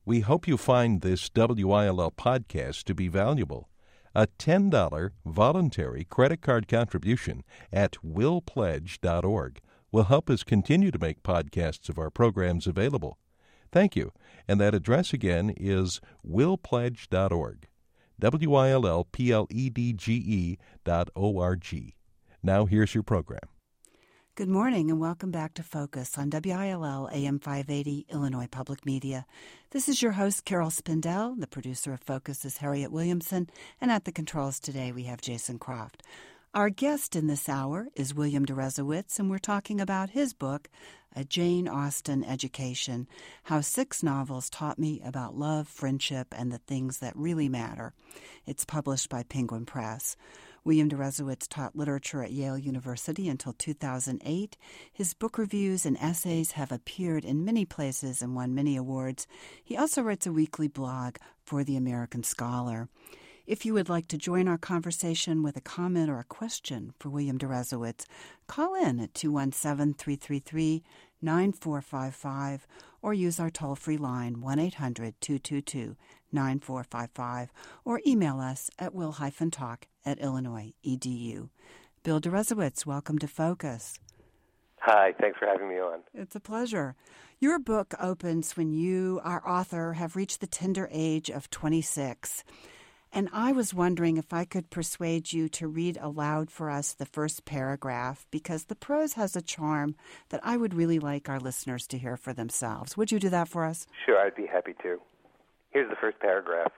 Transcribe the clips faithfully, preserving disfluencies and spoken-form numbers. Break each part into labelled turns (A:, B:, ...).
A: We hope you find this W I L L podcast to be valuable. A ten dollars voluntary credit card contribution at will pledge dot org will help us continue to make podcasts of our programs available. Thank you. And that address again is will pledge dot org. W I L L P L E D G E dot O R G. Now here's your program.
B: Good morning and welcome back to Focus on W I L L A M five eighty, Illinois Public Media. This is your host, Carol Spindell. The producer of Focus is Harriet Williamson, and at the controls today we have Jason Croft. Our guest in this hour is William Deresiewicz, and we're talking about his book, A Jane Austen Education, How Six Novels Taught Me About Love, Friendship, and the Things That Really Matter. It's published by Penguin Press. William Deresiewicz taught literature at Yale University until two thousand eight. His book reviews and essays have appeared in many places and won many awards. He also writes a weekly blog for The American Scholar. If you would like to join our conversation with a comment or a question for William Deresiewicz, call in at two one seven, three three three, nine four five five or use our toll-free line one eight hundred, two two two, nine four five five or email us at will dash talk at illinois dot e d u. Bill Deresiewicz, welcome to Focus.
C: Hi, thanks for having me on.
B: It's a pleasure. Your book opens when you, our author, have reached the tender age of twenty-six. And I was wondering if I could persuade you to read aloud for us the first paragraph, because the prose has a charm that I would really like our listeners to hear for themselves. Would you do that for us?
C: Sure, I'd be happy to. Here's the first paragraph.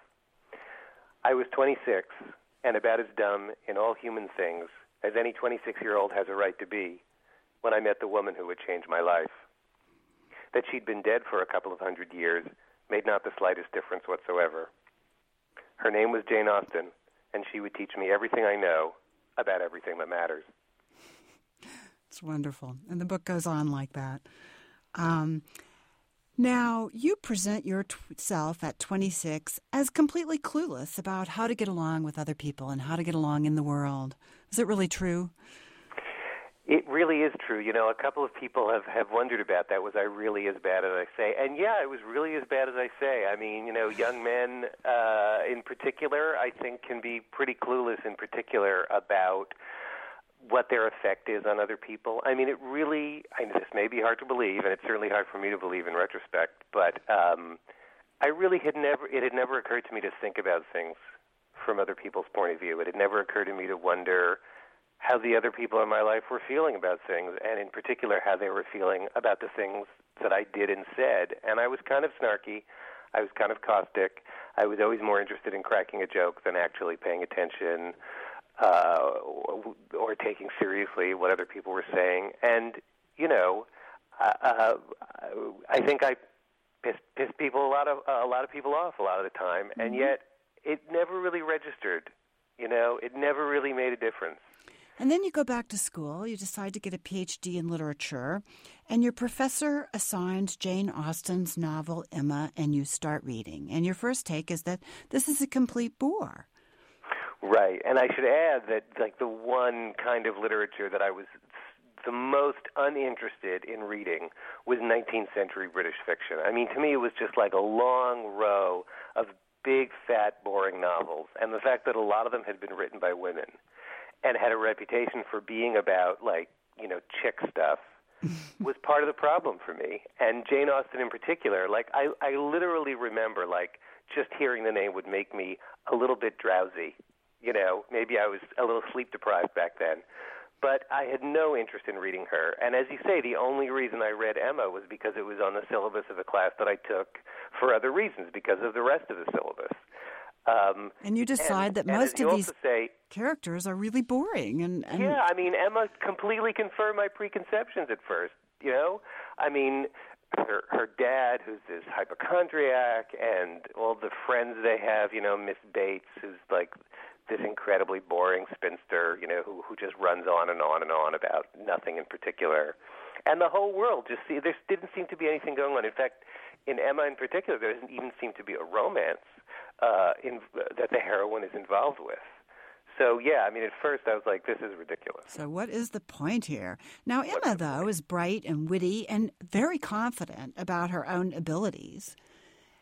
C: I was twenty-six and about as dumb in all human things as any twenty-six-year-old has a right to be when I met the woman who would change my life. That she'd been dead for a couple of hundred years made not the slightest difference whatsoever. Her name was Jane Austen, and she would teach me everything I know about everything that matters.
B: It's wonderful. And the book goes on like that. Um, now, you present yourself at twenty-six as completely clueless about how to get along with other people and how to get along in the world. Is it really true?
C: It really is true. You know, a couple of people have, have wondered about that. Was I really as bad as I say? And yeah, I was really as bad as I say. I mean, you know, young men uh, in particular, I think, can be pretty clueless in particular about what their effect is on other people. I mean, it really, I know this may be hard to believe, and it's certainly hard for me to believe in retrospect, but um, I really had never, it had never occurred to me to think about things from other people's point of view. It had never occurred to me to wonder how the other people in my life were feeling about things, and in particular how they were feeling about the things that I did and said. And I was kind of snarky. I was kind of caustic. I was always more interested in cracking a joke than actually paying attention uh, or, or taking seriously what other people were saying. And, you know, uh, I think I pissed, pissed people a lot of a lot of people off a lot of the time, mm-hmm. and yet it never really registered. You know, it never really made a difference.
B: And then you go back to school, you decide to get a P H D in literature, and your professor assigns Jane Austen's novel, Emma, and you start reading. And your first take is that this is a complete bore.
C: Right. And I should add that, like, the one kind of literature that I was the most uninterested in reading was nineteenth century British fiction. I mean, to me, it was just like a long row of big, fat, boring novels. And the fact that a lot of them had been written by women and had a reputation for being about, like, you know, chick stuff was part of the problem for me. And Jane Austen in particular, like, I, I literally remember, like, just hearing the name would make me a little bit drowsy. You know, maybe I was a little sleep-deprived back then. But I had no interest in reading her. And as you say, the only reason I read Emma was because it was on the syllabus of a class that I took for other reasons, because of the rest of the syllabus. Um,
B: and you decide
C: and,
B: that most of these
C: say,
B: characters are really boring. And, and
C: yeah, I mean, Emma completely confirmed my preconceptions at first, you know? I mean, her, her dad, who's this hypochondriac, and all the friends they have, you know, Miss Bates, who's like this incredibly boring spinster, you know, who, who just runs on and on and on about nothing in particular. And the whole world just, see, there didn't seem to be anything going on. In fact, in Emma in particular, there doesn't even seem to be a romance uh, in, uh, that the heroine is involved with. So, yeah, I mean, at first I was like, this is ridiculous.
B: So what is the point here? Now, Emma, though, is bright and witty and very confident about her own abilities.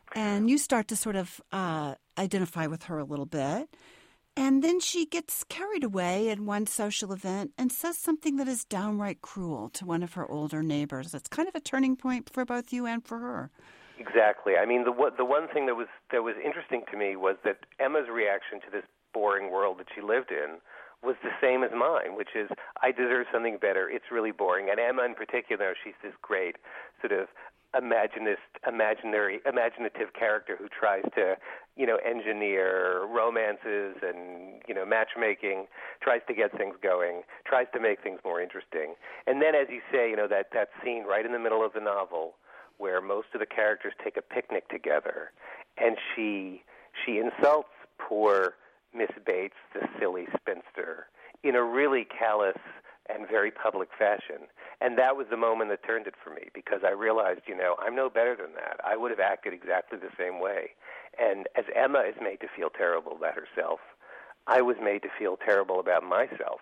B: And you start to sort of uh, identify with her a little bit. And then she gets carried away at one social event and says something that is downright cruel to one of her older neighbors. It's kind of a turning point for both you and for her.
C: Exactly. I mean, the the one thing that was that was interesting to me was that Emma's reaction to this boring world that she lived in was the same as mine, which is, I deserve something better. It's really boring. And Emma in particular, she's this great sort of imaginist, imaginary, imaginative character who tries to, you know, engineer romances and, you know, matchmaking, tries to get things going, tries to make things more interesting. And then, as you say, you know, that, that scene right in the middle of the novel where most of the characters take a picnic together, and she she insults poor Miss Bates, the silly spinster, in a really callous and very public fashion. And that was the moment that turned it for me, because I realized, you know, I'm no better than that. I would have acted exactly the same way. And as Emma is made to feel terrible about herself, I was made to feel terrible about myself.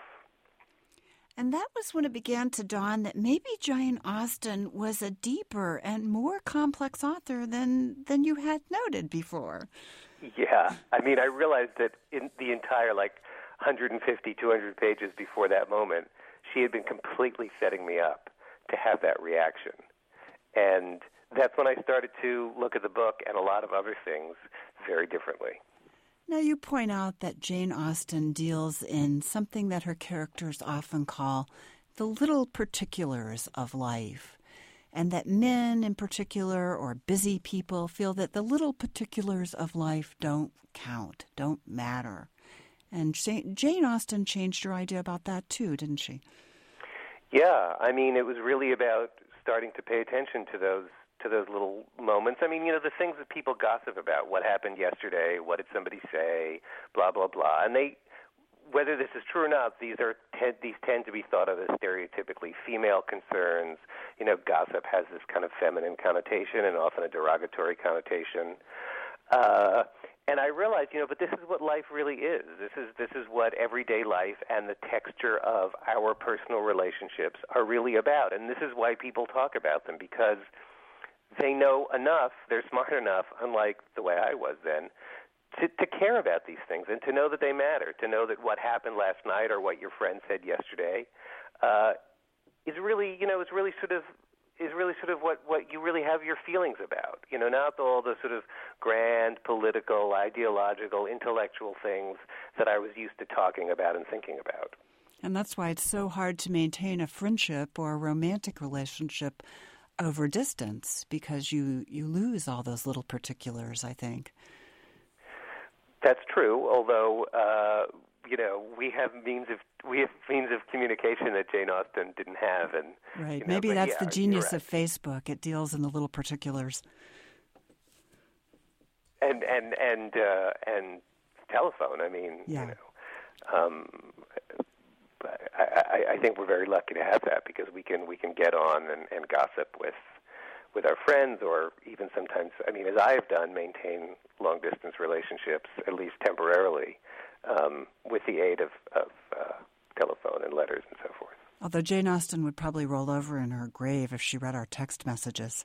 B: And that was when it began to dawn that maybe Jane Austen was a deeper and more complex author than than you had noted before.
C: Yeah. I mean, I realized that in the entire, like, one hundred fifty, two hundred pages before that moment, she had been completely setting me up to have that reaction. And that's when I started to look at the book and a lot of other things very differently.
B: Now, you point out that Jane Austen deals in something that her characters often call the little particulars of life, and that men in particular, or busy people, feel that the little particulars of life don't count, don't matter. And Jane Austen changed your idea about that too, didn't she?
C: Yeah, I mean, it was really about starting to pay attention to those to those little moments. I mean, you know, the things that people gossip about, what happened yesterday, what did somebody say, blah, blah, blah. And they, whether this is true or not, these are te- these tend to be thought of as stereotypically female concerns. You know, gossip has this kind of feminine connotation and often a derogatory connotation. Uh, and I realized, you know, but this is what life really is. This is this is what everyday life and the texture of our personal relationships are really about. And this is why people talk about them, because they know enough, they're smart enough, unlike the way I was then, to, to care about these things and to know that they matter, to know that what happened last night or what your friend said yesterday uh, is really, you know, is really sort of is really sort of what, what you really have your feelings about. You know, not all the sort of grand political, ideological, intellectual things that I was used to talking about and thinking about.
B: And that's why it's so hard to maintain a friendship or a romantic relationship over distance, because you, you lose all those little particulars, I think.
C: That's true, although, uh, you know, we have means of we have means of communication that Jane Austen didn't have. And
B: right.
C: You know,
B: Maybe that's
C: yeah,
B: the genius
C: right.
B: of Facebook. It deals in the little particulars.
C: And and and uh, and telephone, I mean,
B: yeah.
C: you know, um, I, I, I think we're very lucky to have that, because we can we can get on and, and gossip with with our friends, or even sometimes, I mean, as I have done, maintain long-distance relationships, at least temporarily, um, with the aid of, of uh, telephone and letters and so forth.
B: Although Jane Austen would probably roll over in her grave if she read our text messages.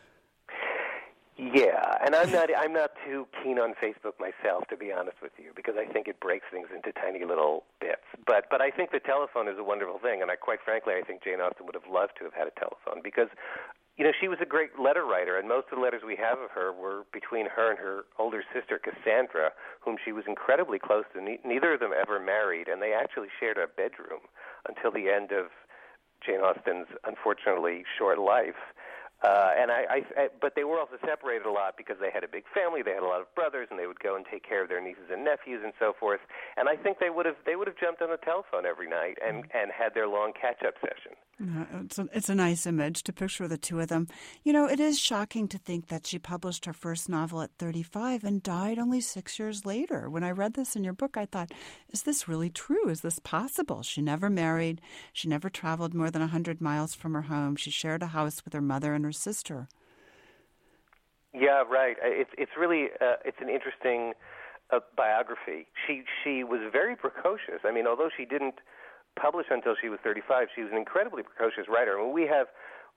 C: Yeah, and I'm not I'm not too keen on Facebook myself, to be honest with you, because I think it breaks things into tiny little bits. But but I think the telephone is a wonderful thing, and I quite frankly, I think Jane Austen would have loved to have had a telephone, because, you know, she was a great letter writer, and most of the letters we have of her were between her and her older sister, Cassandra, whom she was incredibly close to. Ne- neither of them ever married, and they actually shared a bedroom until the end of Jane Austen's, unfortunately, short life. Uh, and I, I, I, but they were also separated a lot because they had a big family. They had a lot of brothers, and they would go and take care of their nieces and nephews and so forth. And I think they would have, they would have jumped on the telephone every night and, and had their long catch-up session.
B: Uh, it's, a, it's a nice image to picture the two of them. You know, it is shocking to think that she published her first novel at thirty-five and died only six years later. When I read this in your book, I thought, is this really true? Is this possible? She never married. She never traveled more than one hundred miles from her home. She shared a house with her mother and her sister.
C: Yeah, right. It's it's really uh, it's an interesting uh, biography. She she was very precocious. I mean, although she didn't publish until she was thirty-five, she was an incredibly precocious writer. I mean, we have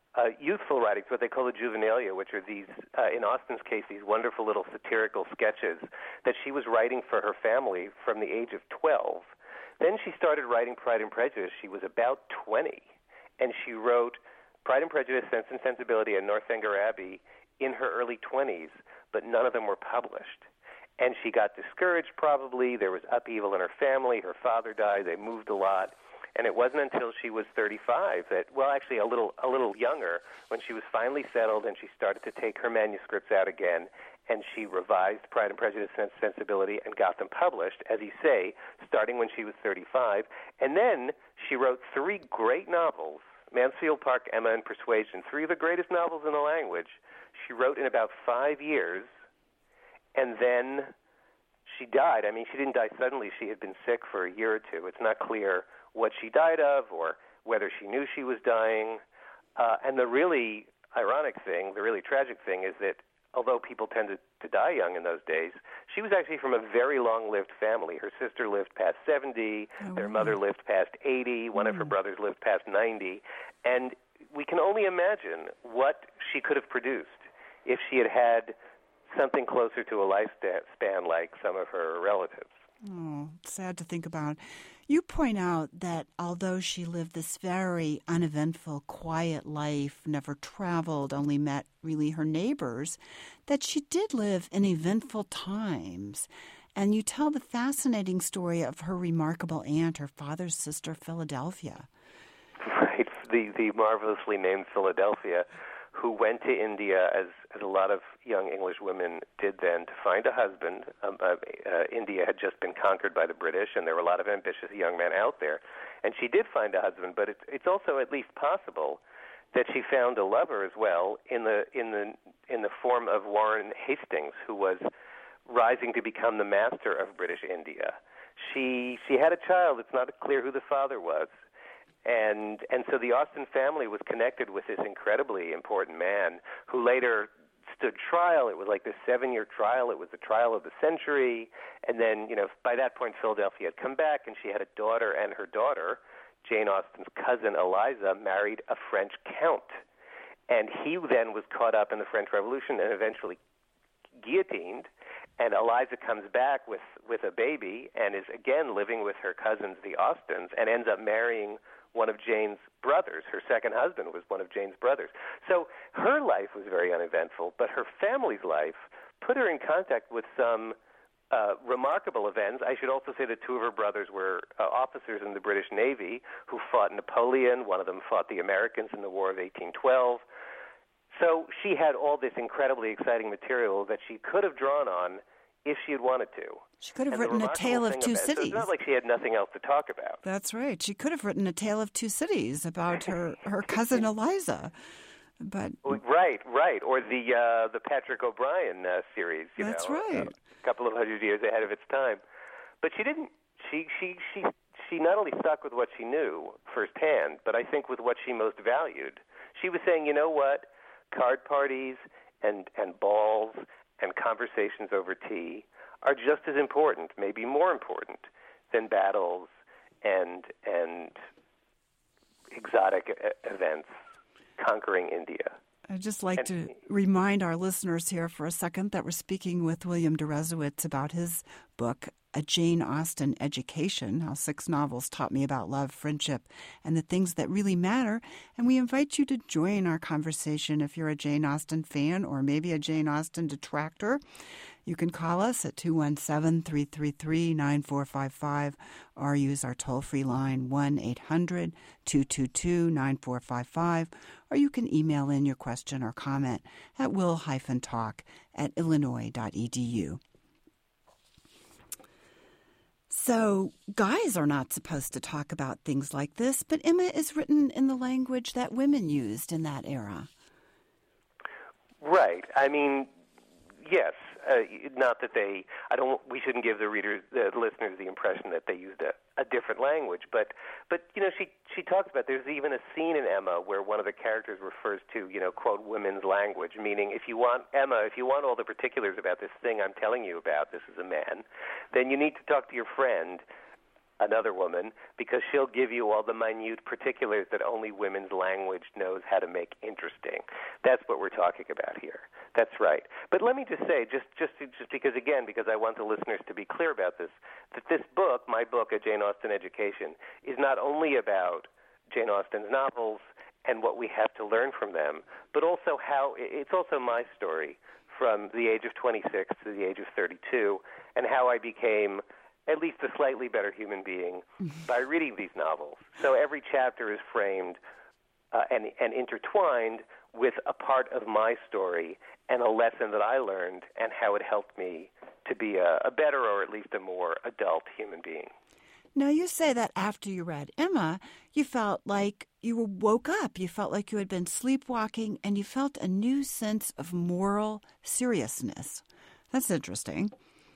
C: uh, youthful writings, what they call the juvenilia, which are these, uh, in Austen's case, these wonderful little satirical sketches that she was writing for her family from the age of twelve. Then she started writing Pride and Prejudice. She was about twenty, and she wrote Pride and Prejudice, Sense and Sensibility, and Northanger Abbey in her early twenties, but none of them were published. And she got discouraged, probably. There was upheaval in her family. Her father died. They moved a lot. And it wasn't until she was thirty-five that, well, actually a little a little younger, when she was finally settled and she started to take her manuscripts out again, and she revised Pride and Prejudice and Sensibility and got them published, as you say, starting when she was thirty-five. And then she wrote three great novels, Mansfield Park, Emma, and Persuasion, three of the greatest novels in the language. She wrote in about five years, and then she died. I mean, she didn't die suddenly. She had been sick for a year or two. It's not clear what she died of or whether she knew she was dying. Uh, and the really ironic thing, the really tragic thing is that although people tended to die young in those days, she was actually from a very long-lived family. Her sister lived past seventy, oh, their mother lived past eighty, one mm. of her brothers lived past ninety. And we can only imagine what she could have produced if she had had something closer to a lifespan like some of her relatives.
B: Oh, sad to think about. You point out that although she lived this very uneventful, quiet life, never traveled, only met really her neighbors, that she did live in eventful times. And you tell the fascinating story of her remarkable aunt, her father's sister, Philadelphia.
C: Right, the, the marvelously named Philadelphia, who went to India, as, as a lot of young English women did then, to find a husband. Um, uh, uh, India had just been conquered by the British, and there were a lot of ambitious young men out there. And she did find a husband, but it's, it's also at least possible that she found a lover as well in the in the in the form of Warren Hastings, who was rising to become the master of British India. She she had a child. It's not clear who the father was. And and so the Austen family was connected with this incredibly important man who later stood trial. It was like this seven-year trial. It was the trial of the century. And then, you know, by that point, Philadelphia had come back, and she had a daughter, and her daughter, Jane Austen's cousin Eliza, married a French count. And he then was caught up in the French Revolution and eventually guillotined. And Eliza comes back with, with a baby and is again living with her cousins, the Austens, and ends up marrying one of Jane's brothers. Her second husband was one of Jane's brothers. So her life was very uneventful, but her family's life put her in contact with some uh, remarkable events. I should also say that two of her brothers were uh, officers in the British Navy who fought Napoleon. One of them fought the Americans in the War of eighteen twelve. So she had all this incredibly exciting material that she could have drawn on if she had wanted to.
B: She could have
C: and
B: written a tale of two
C: about,
B: cities.
C: So it's not like she had nothing else to talk about.
B: That's right. She could have written a tale of two cities about her, her cousin Eliza. But
C: right, right, or the uh, the Patrick O'Brien uh, series. You
B: that's
C: know,
B: right.
C: A couple of hundred years ahead of its time. But she didn't. She she she she not only stuck with what she knew firsthand, but I think with what she most valued. She was saying, you know what, card parties and and balls and conversations over tea are just as important, maybe more important, than battles and and exotic events conquering India.
B: I'd just like
C: and,
B: to remind our listeners here for a second that we're speaking with William Deresiewicz about his book, A Jane Austen Education, How Six Novels Taught Me About Love, Friendship, and the Things That Really Matter. And we invite you to join our conversation if you're a Jane Austen fan or maybe a Jane Austen detractor. You can call us at two one seven, three three three, nine four five five or use our toll-free line one eight hundred, two two two, nine four five five, or you can email in your question or comment at will-talk at illinois dot e d u. So guys are not supposed to talk about things like this, but Emma is written in the language that women used in that era.
C: Right. I mean, yes. Uh, not that they, I don't, we shouldn't give the readers, the listeners the impression that they used a, a different language, but, but, you know, she, she talks about, there's even a scene in Emma where one of the characters refers to, you know, quote, women's language, meaning if you want, Emma, if you want all the particulars about this thing I'm telling you about, this is a man, then you need to talk to your friend another woman because she'll give you all the minute particulars that only women's language knows how to make interesting. That's what we're talking about here. That's right. But let me just say, just just just because, again, because I want the listeners to be clear about this, that this book, my book, A Jane Austen Education, is not only about Jane Austen's novels and what we have to learn from them, but also how it's also my story from the age of twenty-six to the age of thirty-two, and how I became at least a slightly better human being by reading these novels. So every chapter is framed uh, and, and intertwined with a part of my story and a lesson that I learned and how it helped me to be a, a better or at least a more adult human being.
B: Now, you say that after you read Emma, you felt like you woke up. You felt like you had been sleepwalking, and you felt a new sense of moral seriousness. That's interesting.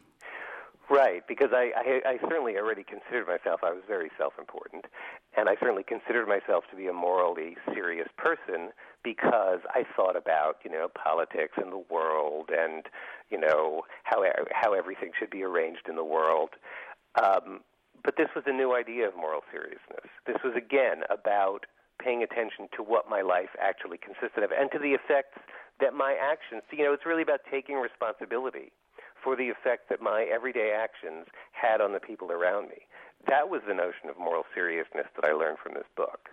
C: Right, because I, I, I certainly already considered myself, I was very self-important, and I certainly considered myself to be a morally serious person because I thought about, you know, politics and the world and, you know, how how everything should be arranged in the world. Um, but this was a new idea of moral seriousness. This was, again, about paying attention to what my life actually consisted of and to the effects that my actions, you know, it's really about taking responsibility for the effect that my everyday actions had on the people around me. That was the notion of moral seriousness that I learned from this book.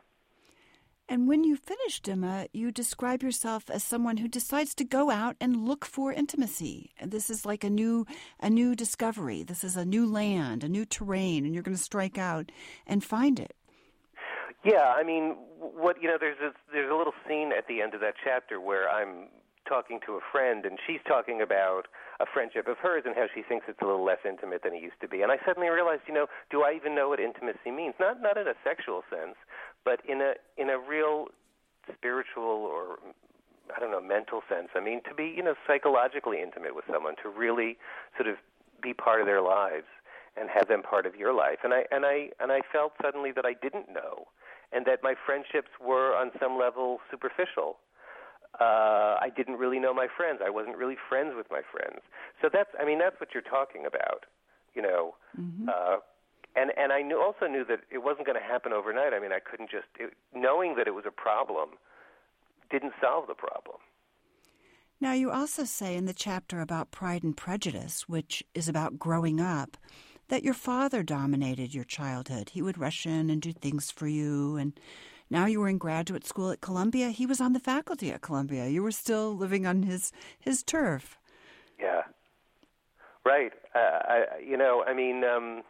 B: And when you finished Emma, you describe yourself as someone who decides to go out and look for intimacy. And this is like a new a new discovery. This is a new land, a new terrain, and you're going to strike out and find it.
C: Yeah, I mean, what you know, there's a, there's a little scene at the end of that chapter where I'm talking to a friend, and she's talking about a friendship of hers and how she thinks it's a little less intimate than it used to be. And I suddenly realized, you know, do I even know what intimacy means? Not not in a sexual sense, but in a in a real spiritual or, I don't know, mental sense. I mean, to be, you know, psychologically intimate with someone, to really sort of be part of their lives and have them part of your life. And I and I and I felt suddenly that I didn't know, and that my friendships were on some level superficial. Uh, I didn't really know my friends. I wasn't really friends with my friends. So that's, I mean, that's what you're talking about, you know. Mm-hmm. Uh, and and I knew, also knew that it wasn't going to happen overnight. I mean, I couldn't just, it, knowing that it was a problem didn't solve the problem.
B: Now, you also say in the chapter about Pride and Prejudice, which is about growing up, that your father dominated your childhood. He would rush in and do things for you, and now you were in graduate school at Columbia. He was on the faculty at Columbia. You were still living on his his turf.
C: Yeah, right. Uh, I, you know, I mean, um,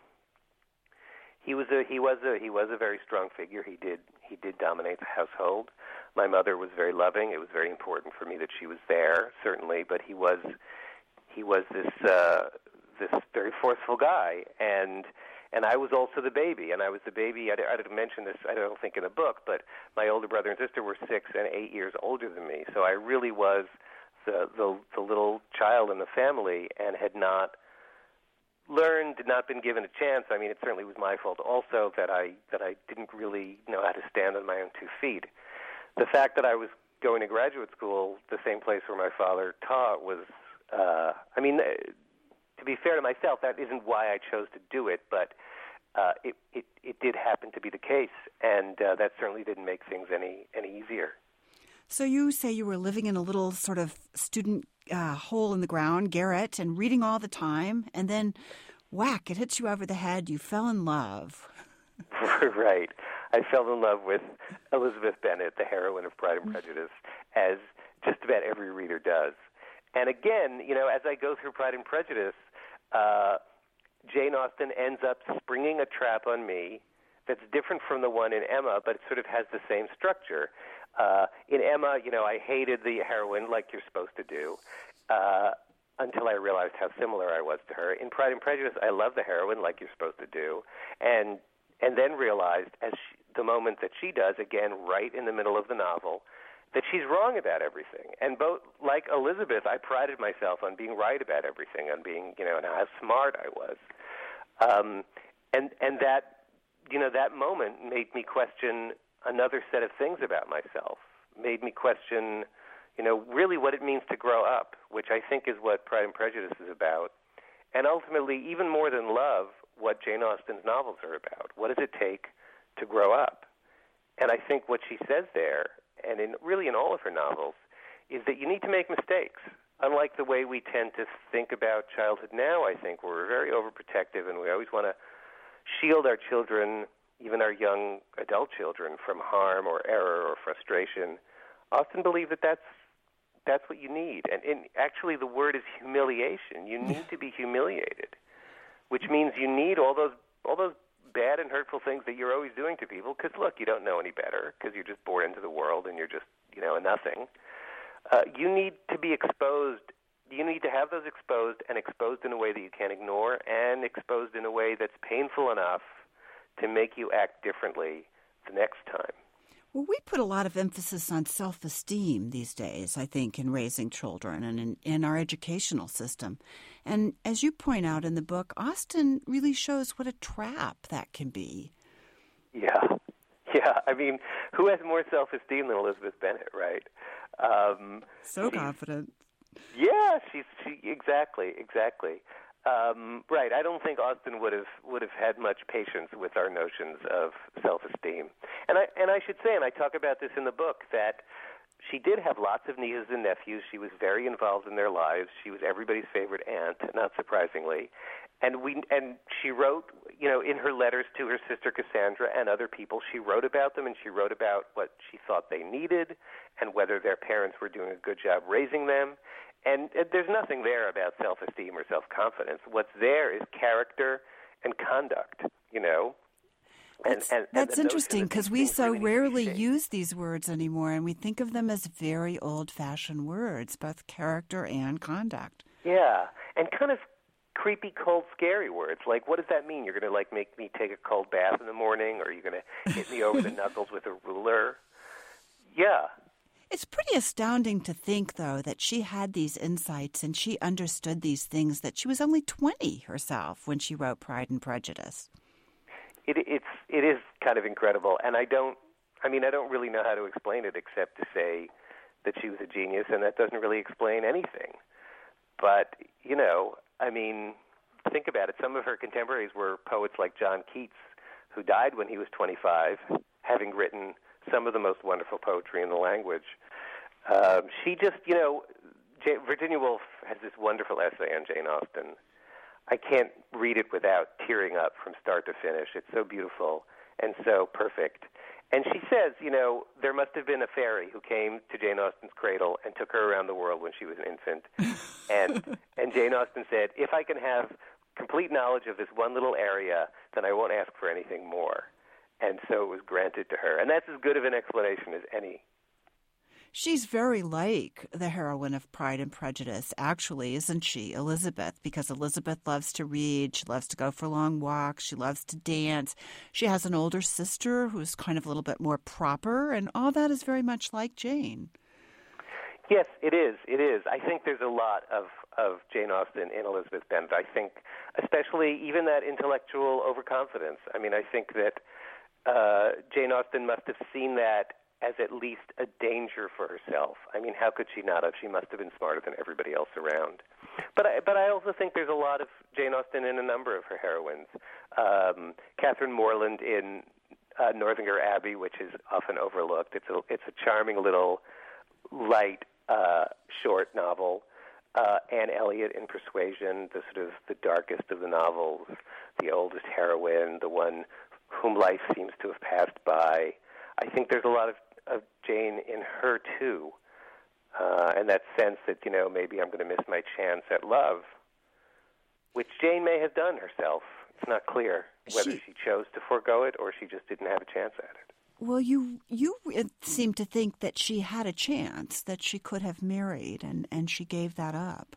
C: he was a he was a he was a very strong figure. He did he did dominate the household. My mother was very loving. It was very important for me that she was there, certainly. But he was he was this uh, this very forceful guy, and. And I was also the baby, and I was the baby. I, I didn't mention this, I don't think, in the book, but my older brother and sister were six and eight years older than me. So I really was the, the, the little child in the family and had not learned, had not been given a chance. I mean, it certainly was my fault also that I that I didn't really know how to stand on my own two feet. The fact that I was going to graduate school, the same place where my father taught, was, uh, I mean, to be fair to myself, that isn't why I chose to do it, but uh, it, it, it did happen to be the case, and uh, that certainly didn't make things any, any easier.
B: So you say you were living in a little sort of student uh, hole in the ground, garret, and reading all the time, and then, whack, it hits you over the head, you fell in love.
C: Right. I fell in love with Elizabeth Bennet, the heroine of Pride and Prejudice, as just about every reader does. And again, you know, as I go through Pride and Prejudice, uh, Jane Austen ends up springing a trap on me that's different from the one in Emma, but it sort of has the same structure. Uh, in Emma, you know, I hated the heroine like you're supposed to do uh, until I realized how similar I was to her. In Pride and Prejudice, I love the heroine like you're supposed to do, and and then realized, as she, the moment that she does, again, right in the middle of the novel, that she's wrong about everything. And both, like Elizabeth, I prided myself on being right about everything, on being, you know, and how smart I was. Um, and and that, you know, that moment made me question another set of things about myself, made me question, you know, really what it means to grow up, which I think is what Pride and Prejudice is about. And ultimately, even more than love, what Jane Austen's novels are about. What does it take to grow up? And I think what she says there, and in really in all of her novels, is that you need to make mistakes. Unlike the way we tend to think about childhood now, I think we're very overprotective and we always want to shield our children, even our young adult children, from harm or error or frustration. Austen believed that that's that's what you need. And, and actually the word is humiliation. You need to be humiliated, which means you need all those all those bad and hurtful things that you're always doing to people because, look, you don't know any better because you're just born into the world and you're just, you know, a nothing. Uh, you need to be exposed. You need to have those exposed and exposed in a way that you can't ignore and exposed in a way that's painful enough to make you act differently the next time.
B: Well, we put a lot of emphasis on self-esteem these days, I think, in raising children and in, in our educational system. And as you point out in the book, Austen really shows what a trap that can be.
C: Yeah. Yeah. I mean, who has more self-esteem than Elizabeth Bennet, right? Um,
B: so confident.
C: Yeah, she's she exactly, exactly. Um, right. I don't think Austen would have would have had much patience with our notions of self-esteem. And I and I should say, and I talk about this in the book, that she did have lots of nieces and nephews. She was very involved in their lives. She was everybody's favorite aunt, not surprisingly. And we and she wrote, you know, in her letters to her sister Cassandra and other people, she wrote about them and she wrote about what she thought they needed and whether their parents were doing a good job raising them. And uh, there's nothing there about self-esteem or self-confidence. What's there is character and conduct, you know. And,
B: that's
C: and,
B: that's
C: and
B: interesting because we so
C: really
B: rarely use these words anymore, and we think of them as very old-fashioned words, both character and conduct.
C: Yeah, and kind of creepy, cold, scary words. Like, what does that mean? You're going to, like, make me take a cold bath in the morning, or you're going to hit me over the knuckles with a ruler? Yeah.
B: It's pretty astounding to think, though, that she had these insights and she understood these things, that she was only twenty herself when she wrote Pride and Prejudice.
C: It, it's, it is kind of incredible, and I don't, I mean, I don't really know how to explain it except to say that she was a genius, and that doesn't really explain anything. But, you know, I mean, think about it. Some of her contemporaries were poets like John Keats, who died when he was twenty-five, having written some of the most wonderful poetry in the language. Um, she just, you know, J- Virginia Woolf has this wonderful essay on Jane Austen. I can't read it without tearing up from start to finish. It's so beautiful and so perfect. And she says, you know, there must have been a fairy who came to Jane Austen's cradle and took her around the world when she was an infant. and and Jane Austen said, if I can have complete knowledge of this one little area, then I won't ask for anything more. And so it was granted to her. And that's as good of an explanation as any.
B: She's very like the heroine of Pride and Prejudice, actually, isn't she, Elizabeth? Because Elizabeth loves to read, she loves to go for long walks, she loves to dance. She has an older sister who's kind of a little bit more proper, and all that is very much like Jane.
C: Yes, it is. It is. I think there's a lot of, of Jane Austen in Elizabeth Bennet. I think especially even that intellectual overconfidence. I mean, I think that Uh, Jane Austen must have seen that as at least a danger for herself. I mean, how could she not have? She must have been smarter than everybody else around. But I, but I also think there's a lot of Jane Austen in a number of her heroines. Um, Catherine Morland in uh, Northanger Abbey, which is often overlooked. It's a, it's a charming little light, uh, short novel. Uh, Anne Elliot in Persuasion, the sort of the darkest of the novels, the oldest heroine, the one whom life seems to have passed by. I think there's a lot of, of Jane in her, too, uh, and that sense that, you know, maybe I'm going to miss my chance at love, which Jane may have done herself. It's not clear whether she, she chose to forego it or she just didn't have a chance at it.
B: Well, you you seem to think that she had a chance, that she could have married, and, and she gave that up.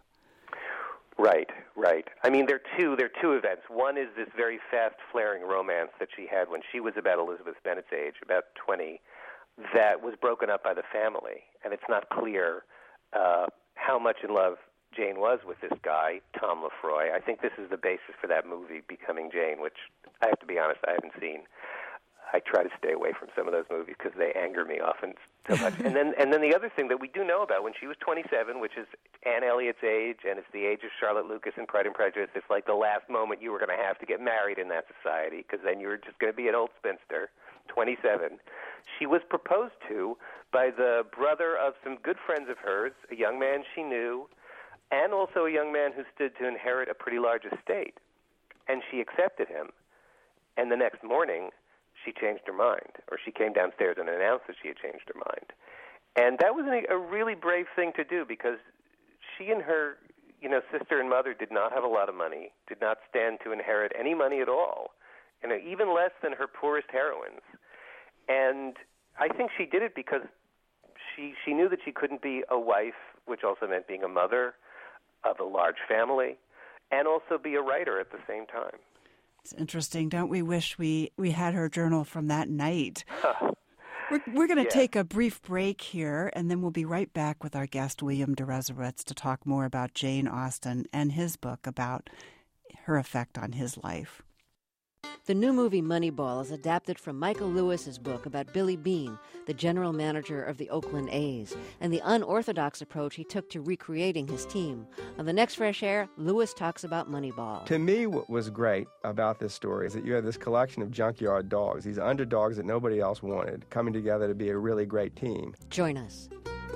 C: Right, right. I mean, there are two there are two events. One is this very fast flaring romance that she had when she was about Elizabeth Bennet's age, about twenty, that was broken up by the family, and it's not clear uh, how much in love Jane was with this guy, Tom Lefroy. I think this is the basis for that movie, Becoming Jane, which I have to be honest, I haven't seen. I try to stay away from some of those movies because they anger me often so much. and then and then the other thing that we do know about, when she was twenty-seven, which is Anne Elliott's age, and it's the age of Charlotte Lucas in Pride and Prejudice, it's like the last moment you were going to have to get married in that society, because then you were just going to be an old spinster, twenty-seven. She was proposed to by the brother of some good friends of hers, a young man she knew, and also a young man who stood to inherit a pretty large estate. And she accepted him. And the next morning, she changed her mind, or she came downstairs and announced that she had changed her mind. And that was a, a really brave thing to do, because she and her, you know, sister and mother did not have a lot of money, did not stand to inherit any money at all, you know, even less than her poorest heroines. And I think she did it because she she knew that she couldn't be a wife, which also meant being a mother of a large family, and also be a writer at the same time.
B: It's interesting. Don't we wish we, we had her journal from that night? We're, we're going to yeah. take a brief break here, and then we'll be right back with our guest, William Deresiewicz, to talk more about Jane Austen and his book about her effect on his life.
D: The new movie Moneyball is adapted from Michael Lewis's book about Billy Beane, the general manager of the Oakland A's, and the unorthodox approach he took to recreating his team. On the next Fresh Air, Lewis talks about Moneyball.
E: To me, what was great about this story is that you have this collection of junkyard dogs, these underdogs that nobody else wanted, coming together to be a really great team.
D: Join us.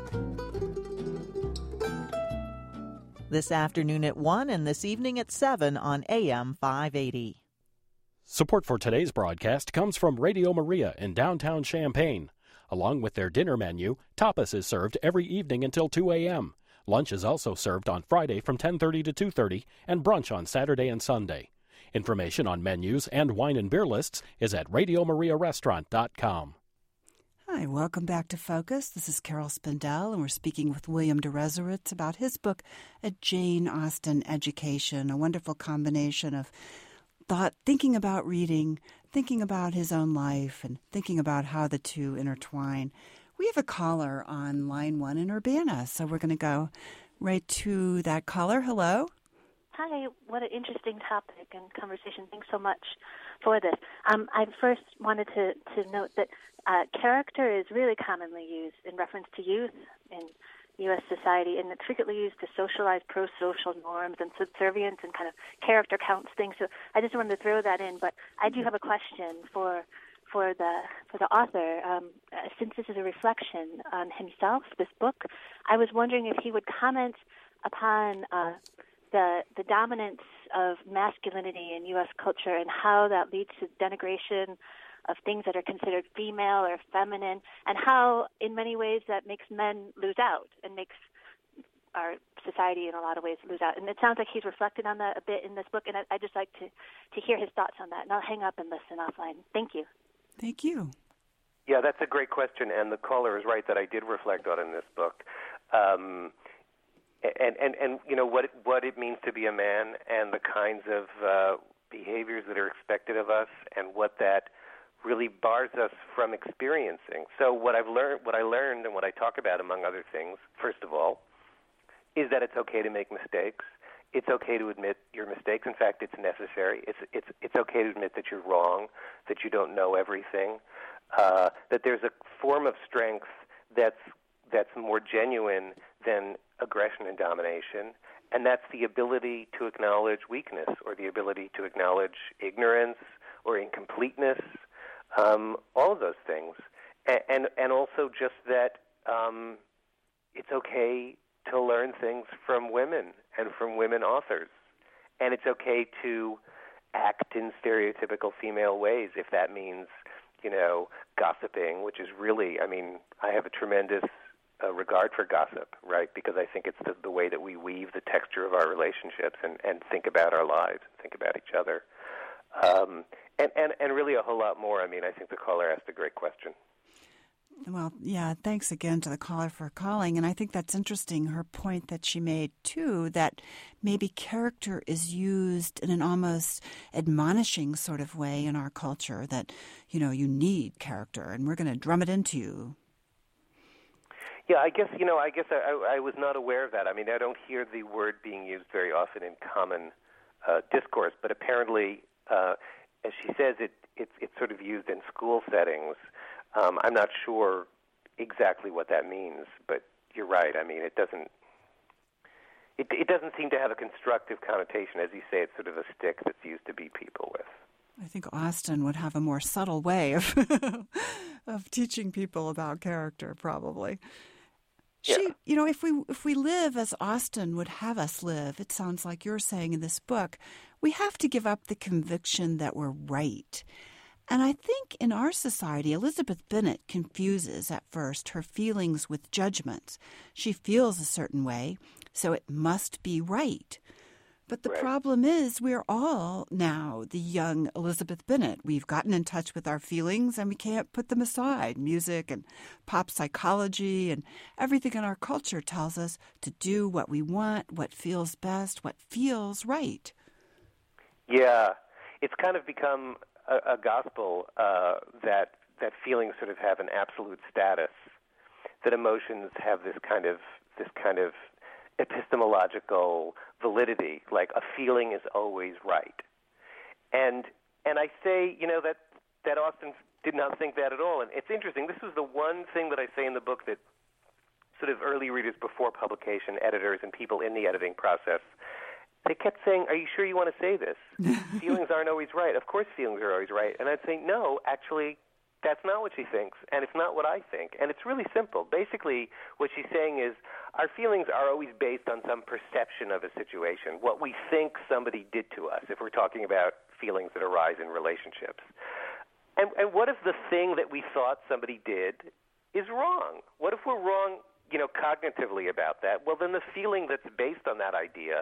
F: This afternoon at one and this evening at seven on A M five eighty.
G: Support for today's broadcast comes from Radio Maria in downtown Champaign. Along with their dinner menu, tapas is served every evening until two a.m. Lunch is also served on Friday from ten thirty to two thirty, and brunch on Saturday and Sunday. Information on menus and wine and beer lists is at radio maria restaurant dot com.
B: Hi, welcome back to Focus. This is Carol Spindell, and we're speaking with William Deresiewicz about his book, A Jane Austen Education, a wonderful combination of thought, thinking about reading, thinking about his own life, and thinking about how the two intertwine. We have a caller on line one in Urbana, so we're going to go right to that caller. Hello.
H: Hi, what an interesting topic and conversation. Thanks so much for this. Um, I first wanted to, to note that uh, character is really commonly used in reference to youth in U S society, and it's frequently used to socialize pro-social norms and subservience and kind of character counts things. So I just wanted to throw that in, but I do have a question for for the for the author. Um, uh, since this is a reflection on himself, this book, I was wondering if he would comment upon uh, the the dominance of masculinity in U S culture and how that leads to denigration of things that are considered female or feminine, and how, in many ways, that makes men lose out and makes our society, in a lot of ways, lose out. And it sounds like he's reflected on that a bit in this book, and I, I'd just like to, to hear his thoughts on that. And I'll hang up and listen offline. Thank you.
B: Thank you.
C: Yeah, that's a great question, and the caller is right that I did reflect on in this book. Um, and, and, and, you know, what it, what it means to be a man and the kinds of uh, behaviors that are expected of us, and what that really bars us from experiencing. So what I've learned, what I learned, and what I talk about, among other things, first of all, is that it's okay to make mistakes. It's okay to admit your mistakes. In fact, it's necessary. It's it's it's okay to admit that you're wrong, that you don't know everything. Uh, that there's a form of strength that's that's more genuine than aggression and domination, and that's the ability to acknowledge weakness, or the ability to acknowledge ignorance or incompleteness. Um, all of those things, and and, and also just that um, it's okay to learn things from women and from women authors, and it's okay to act in stereotypical female ways if that means, you know, gossiping, which is really, I mean, I have a tremendous uh, regard for gossip, right? Because I think it's the, the way that we weave the texture of our relationships and, and think about our lives, think about each other. Um, and, and, and really a whole lot more. I mean, I think the caller asked a great question.
B: Well, yeah, thanks again to the caller for calling. And I think that's interesting, her point that she made, too, that maybe character is used in an almost admonishing sort of way in our culture, that, you know, you need character and we're going to drum it into you.
C: Yeah, I guess, you know, I guess I, I, I was not aware of that. I mean, I don't hear the word being used very often in common uh, discourse, but apparently... Uh, as she says, it, it it's sort of used in school settings. Um, I'm not sure exactly what that means, but you're right. I mean, it doesn't it, it doesn't seem to have a constructive connotation. As you say, it's sort of a stick that's used to beat people with.
B: I think Austen would have a more subtle way of of teaching people about character, probably.
C: Yeah.
B: She, you know, if we if we live as Austen would have us live, it sounds like you're saying in this book, we have to give up the conviction that we're right. And I think in our society, Elizabeth Bennet confuses at first her feelings with judgments. She feels a certain way, so it must be right. But the
C: right.
B: problem is we're all now the young Elizabeth Bennet. We've gotten in touch with our feelings and we can't put them aside. Music and pop psychology and everything in our culture tells us to do what we want, what feels best, what feels right.
C: Yeah, it's kind of become a, a gospel uh, that that feelings sort of have an absolute status, that emotions have this kind of this kind of epistemological validity, like a feeling is always right. And and I say, you know, that, that Austen did not think that at all. And it's interesting. This was the one thing that I say in the book that sort of early readers before publication, editors and people in the editing process, they kept saying, are you sure you want to say this? Feelings aren't always right. Of course feelings are always right. And I'd say, no, actually, that's not what she thinks, and it's not what I think. And it's really simple. Basically, what she's saying is our feelings are always based on some perception of a situation, what we think somebody did to us, if we're talking about feelings that arise in relationships. And, and what if the thing that we thought somebody did is wrong? What if we're wrong, you know, cognitively about that? Well, then the feeling that's based on that idea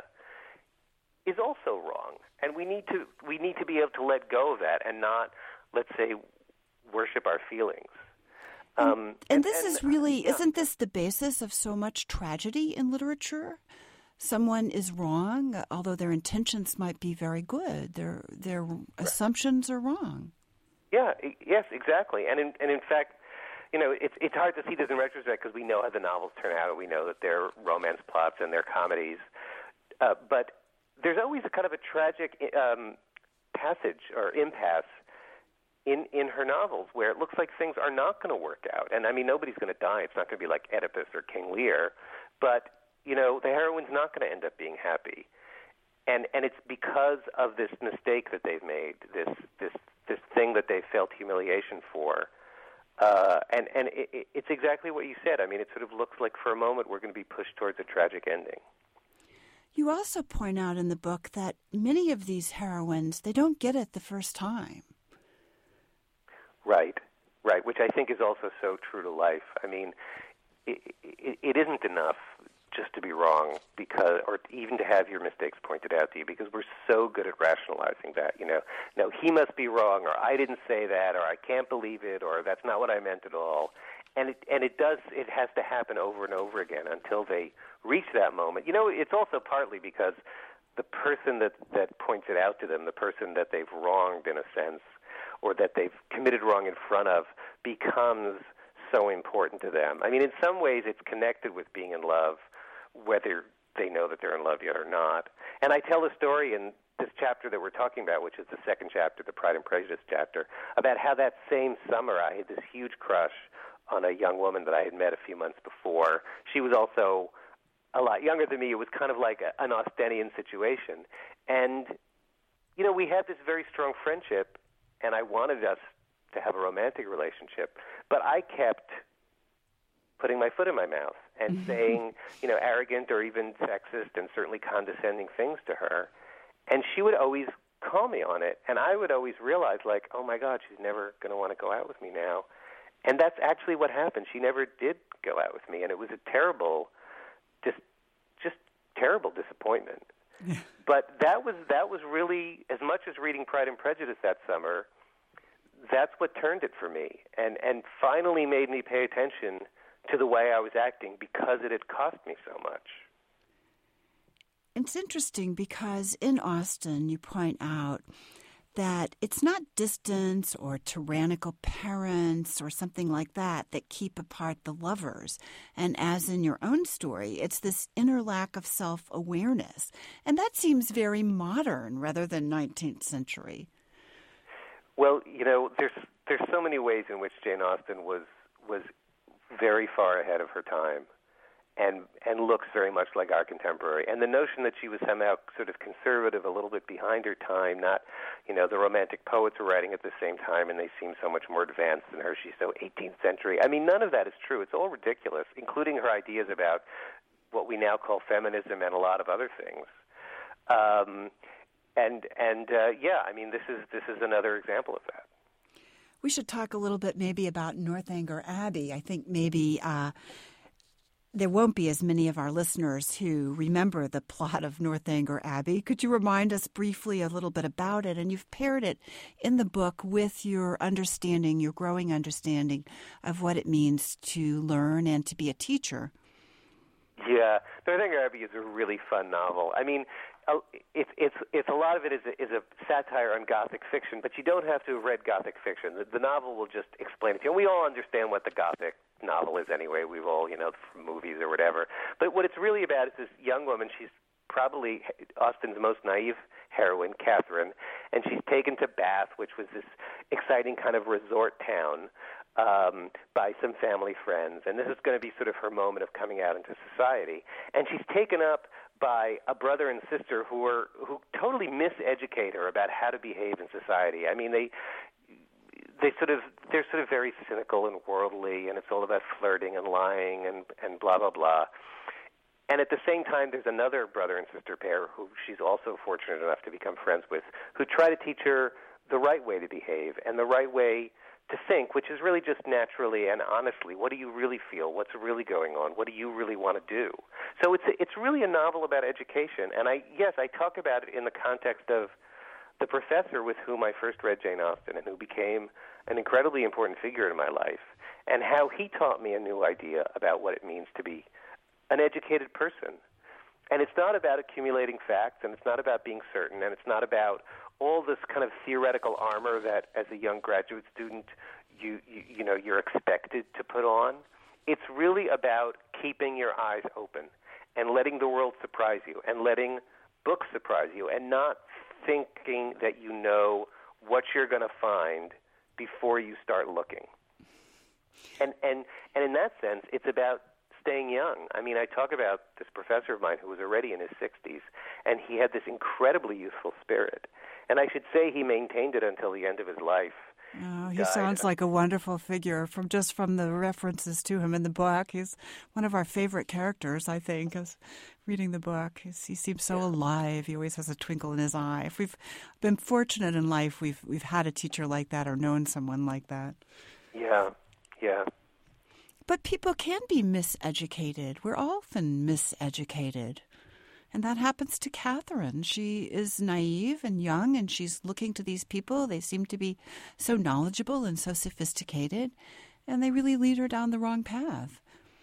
C: is also wrong. And we need to we need to be able to let go of that and not, let's say, worship our feelings. Um,
B: and, and,
C: and
B: this
C: and,
B: is really,
C: yeah.
B: isn't this the basis of so much tragedy in literature? Someone is wrong, although their intentions might be very good. Their their right. assumptions are wrong.
C: Yeah, yes, exactly. And in, and in fact, you know, it's it's hard to see this in retrospect because we know how the novels turn out. We know that they're romance plots and they're comedies. Uh, but there's always a kind of a tragic um, passage or impasse in, in her novels where it looks like things are not going to work out. And, I mean, nobody's going to die. It's not going to be like Oedipus or King Lear. But, you know, the heroine's not going to end up being happy. And and it's because of this mistake that they've made, this this this thing that they felt humiliation for. Uh, and and it, it's exactly what you said. I mean, it sort of looks like for a moment we're going to be pushed towards a tragic ending.
B: You also point out in the book that many of these heroines, they don't get it the first time.
C: Right, right, which I think is also so true to life. I mean, it, it, it isn't enough just to be wrong, because, or even to have your mistakes pointed out to you, because we're so good at rationalizing that. You know, no, he must be wrong, or I didn't say that, or I can't believe it, or that's not what I meant at all. And it and it does it has to happen over and over again until they reach that moment. You know, it's also partly because the person that that points it out to them, the person that they've wronged in a sense, or that they've committed wrong in front of, becomes so important to them. I mean, in some ways, it's connected with being in love, whether they know that they're in love yet or not. And I tell a story in this chapter that we're talking about, which is the second chapter, the Pride and Prejudice chapter, about how that same summer I had this huge crush on a young woman that I had met a few months before. She was also a lot younger than me. It was kind of like a, an Austenian situation. And, you know, we had this very strong friendship, and I wanted us to have a romantic relationship, but I kept putting my foot in my mouth and saying, you know, arrogant or even sexist and certainly condescending things to her. And she would always call me on it, and I would always realize, like, oh, my God, she's never going to want to go out with me now. And that's actually what happened. She never did go out with me, and it was a terrible, just just terrible disappointment. Yeah. But that was that was really, as much as reading Pride and Prejudice that summer, that's what turned it for me, and and finally made me pay attention to the way I was acting, because it had cost me so much.
B: It's interesting because in Austen you point out that it's not distance or tyrannical parents or something like that that keep apart the lovers. And as in your own story, it's this inner lack of self-awareness. And that seems very modern rather than nineteenth century.
C: Well, you know, there's there's so many ways in which Jane Austen was was very far ahead of her time, and and looks very much like our contemporary. And the notion that she was somehow sort of conservative, a little bit behind her time, not, you know, the Romantic poets were writing at the same time, and they seem so much more advanced than her. She's so eighteenth century. I mean, none of that is true. It's all ridiculous, including her ideas about what we now call feminism and a lot of other things. Um, and and uh, yeah, I mean, this is this is another example of that.
B: We should talk a little bit maybe about Northanger Abbey. I think maybe uh, there won't be as many of our listeners who remember the plot of Northanger Abbey. Could you remind us briefly a little bit about it? And you've paired it in the book with your understanding, your growing understanding of what it means to learn and to be a teacher.
C: Yeah, Northanger Abbey is a really fun novel. I mean, it's it's it's a lot of it is a, is a satire on Gothic fiction, but you don't have to have read Gothic fiction. The, the novel will just explain it to you. And we all understand what the Gothic novel is anyway. We've all, you know, from movies or whatever. But what it's really about is this young woman. She's probably Austen's most naive heroine, Catherine, and she's taken to Bath, which was this exciting kind of resort town, Um, by some family friends, and this is going to be sort of her moment of coming out into society. And she's taken up by a brother and sister who are who totally miseducate her about how to behave in society. I mean, they they sort of they're sort of very cynical and worldly, and it's all about flirting and lying and and blah blah blah. And at the same time, there's another brother and sister pair who she's also fortunate enough to become friends with, who try to teach her the right way to behave and the right way to think, which is really just naturally and honestly, what do you really feel? What's really going on? What do you really want to do? So it's a, it's really a novel about education. And I yes, I talk about it in the context of the professor with whom I first read Jane Austen and who became an incredibly important figure in my life, and how he taught me a new idea about what it means to be an educated person. And it's not about accumulating facts, and it's not about being certain, and it's not about all this kind of theoretical armor that, as a young graduate student, you, you you know you're expected to put on. It's really about keeping your eyes open and letting the world surprise you, and letting books surprise you, and not thinking that you know what you're going to find before you start looking. And and and in that sense, it's about staying young. I mean, I talk about this professor of mine who was already in his sixties, and he had this incredibly youthful spirit. And I should say he maintained it until the end of his life.
B: Oh, he sounds like a wonderful figure from just from the references to him in the book. He's one of our favorite characters, I think, as reading the book. He's, he seems so yeah. alive. He always has a twinkle in his eye. If we've been fortunate in life, we've we've had a teacher like that or known someone like that.
C: Yeah, yeah.
B: But people can be miseducated. We're often miseducated. And that happens to Catherine. She is naive and young, and she's looking to these people. They seem to be so knowledgeable and so sophisticated, and they really lead her down the wrong path.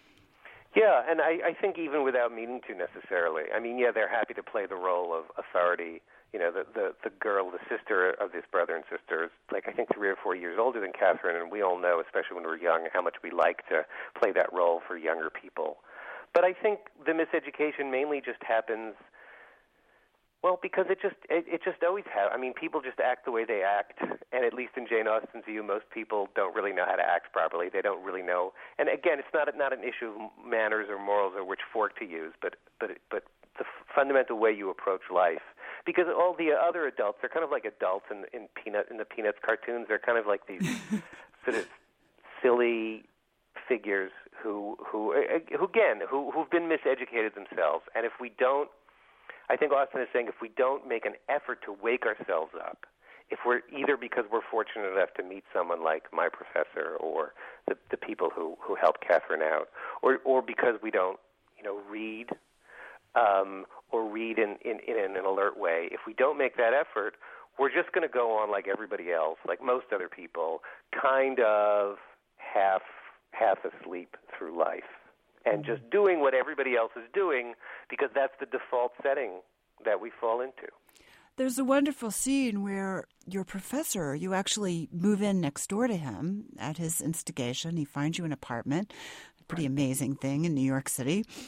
C: Yeah, and I, I think even without meaning to necessarily. I mean, yeah, they're happy to play the role of authority. You know, the, the, the girl, the sister of this brother and sister is, like, I think three or four years older than Catherine, and we all know, especially when we're young, how much we like to play that role for younger people. But I think the miseducation mainly just happens, well, because it just it, it just always has. I mean, people just act the way they act, and at least in Jane Austen's view, most people don't really know how to act properly. They don't really know. And again, it's not not an issue of manners or morals or which fork to use, but but but the fundamental way you approach life. Because all the other adults, they're kind of like adults in in Peanut in the Peanuts cartoons. They're kind of like these sort of silly figures who, who, who again, who, who've been miseducated themselves. And if we don't, I think Austen is saying, if we don't make an effort to wake ourselves up, if we're either because we're fortunate enough to meet someone like my professor or the, the people who, who helped Catherine out, or, or because we don't, you know, read um, or read in, in, in an alert way, if we don't make that effort, we're just going to go on like everybody else, like most other people, kind of half half asleep through life and just doing what everybody else is doing because that's the default setting that we fall into.
B: There's a wonderful scene where your professor, you actually move in next door to him at his instigation. He finds you an apartment, a pretty amazing thing in New York City.
C: Right.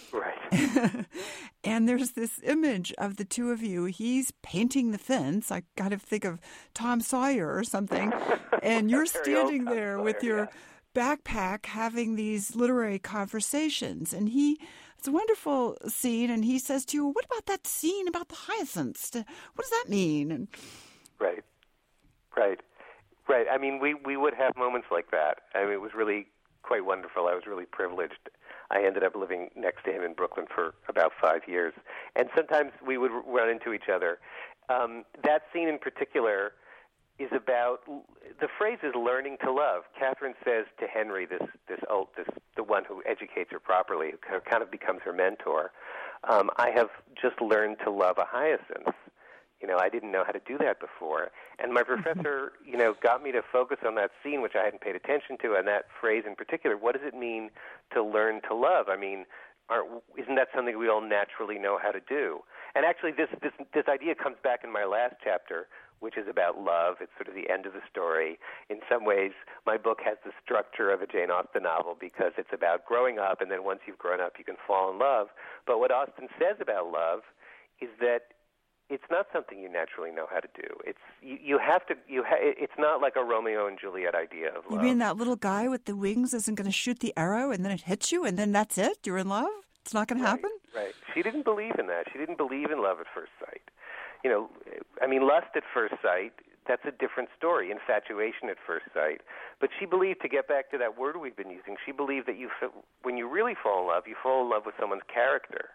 B: And there's this image of the two of you. He's painting the fence. I got to think of Tom Sawyer or something. And you're standing there with your
C: yeah.
B: backpack having these literary conversations. And he, it's a wonderful scene. And he says to you, well, what about that scene about the hyacinths? What does that mean? And,
C: right, right, right. I mean, we, we would have moments like that. I mean, it was really quite wonderful. I was really privileged. I ended up living next to him in Brooklyn for about five years. And sometimes we would run into each other. Um, that scene in particular is about, the phrase is learning to love. Catherine says to Henry, this this old, this the one who educates her properly, who kind of becomes her mentor, um, I have just learned to love a hyacinth. You know, I didn't know how to do that before. And my professor, you know, got me to focus on that scene, which I hadn't paid attention to, and that phrase in particular. What does it mean to learn to love? I mean, aren't, isn't that something we all naturally know how to do? And actually, this, this, this idea comes back in my last chapter, which is about love. It's sort of the end of the story. In some ways, my book has the structure of a Jane Austen novel because it's about growing up, and then once you've grown up, you can fall in love. But what Austen says about love is that it's not something you naturally know how to do. It's you, you have to. You ha, it's not like a Romeo and Juliet idea of love.
B: You mean that little guy with the wings isn't going to shoot the arrow and then it hits you and then that's it? You're in love? It's not going to
C: right,
B: happen?
C: Right. She didn't believe in that. She didn't believe in love at first sight. You know, I mean, lust at first sight, that's a different story. Infatuation at first sight. But she believed, to get back to that word we've been using, she believed that you, when you really fall in love, you fall in love with someone's character.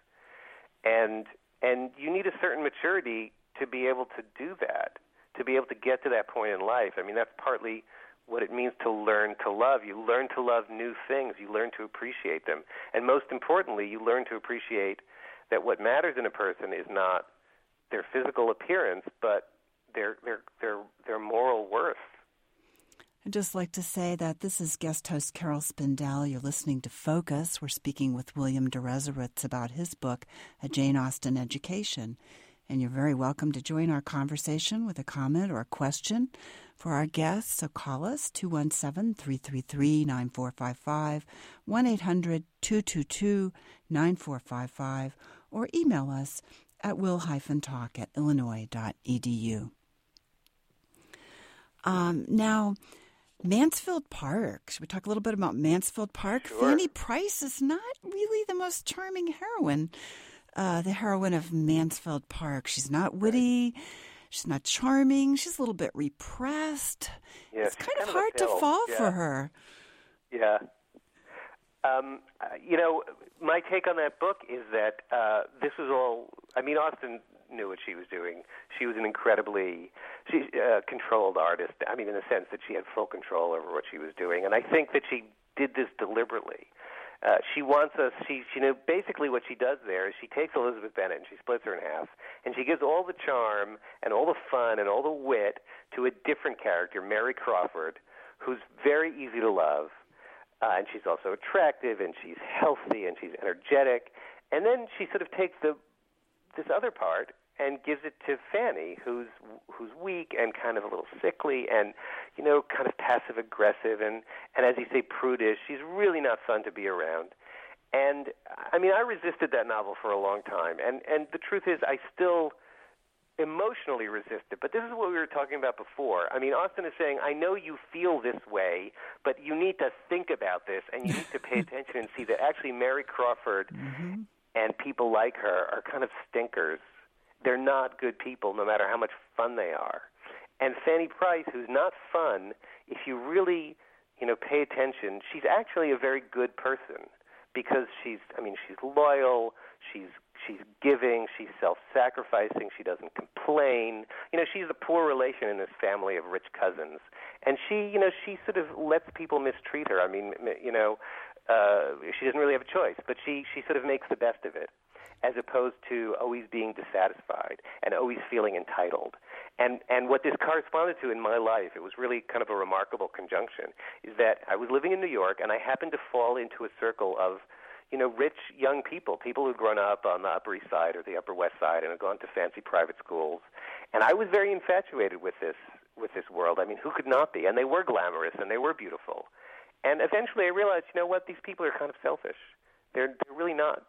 C: And And you need a certain maturity to be able to do that, to be able to get to that point in life. I mean, that's partly what it means to learn to love. You learn to love new things. You learn to appreciate them. And most importantly, you learn to appreciate that what matters in a person is not their physical appearance, but their their their their moral worth.
B: I'd just like to say that this is guest host Carol Spindell. You're listening to Focus. We're speaking with William Deresiewicz about his book, A Jane Austen Education. And you're very welcome to join our conversation with a comment or a question for our guests. So call us, two one seven, three three three, nine four five five, one eight hundred, two two two, nine four five five, or email us at will-talk at illinois dot e d u. Um, now, Mansfield Park. Should we talk a little bit about Mansfield Park?
C: Sure.
B: Fanny Price is not really the most charming heroine, uh, the heroine of Mansfield Park. She's not witty. She's not charming. She's a little bit repressed.
C: Yeah,
B: it's kind,
C: kind
B: of
C: of
B: hard to
C: pill.
B: fall
C: yeah.
B: for her.
C: Yeah. Um, you know, my take on that book is that uh, this was all, I mean, Austen knew what she was doing. She was an incredibly she, uh, controlled artist. I mean, in the sense that she had full control over what she was doing. And I think that she did this deliberately. Uh, she wants us, she, she, you know, basically what she does there is she takes Elizabeth Bennet and she splits her in half, and she gives all the charm and all the fun and all the wit to a different character, Mary Crawford, who's very easy to love. Uh, and she's also attractive, and she's healthy, and she's energetic. And then she sort of takes the this other part and gives it to Fanny, who's who's weak and kind of a little sickly and, you know, kind of passive-aggressive and, and, as you say, prudish. She's really not fun to be around. And, I mean, I resisted that novel for a long time. And, and the truth is I still emotionally resist it. But this is what we were talking about before. I mean, Austen is saying, I know you feel this way, but you need to think about this, and you need to pay attention and see that actually Mary Crawford mm-hmm. and people like her are kind of stinkers. They're not good people, no matter how much fun they are. And Fanny Price, who's not fun, if you really, you know, pay attention, she's actually a very good person because she's, I mean, she's loyal, she's She's giving, she's self-sacrificing, she doesn't complain. You know, she's the poor relation in this family of rich cousins. And she, you know, she sort of lets people mistreat her. I mean, you know, uh, she doesn't really have a choice, but she, she sort of makes the best of it, as opposed to always being dissatisfied and always feeling entitled. And and what this corresponded to in my life, it was really kind of a remarkable conjunction, is that I was living in New York, and I happened to fall into a circle of you know, rich young people, people who'd grown up on the Upper East Side or the Upper West Side and had gone to fancy private schools. And I was very infatuated with this with this world. I mean, who could not be? And they were glamorous and they were beautiful. And eventually I realized, you know what, these people are kind of selfish. They're they're really not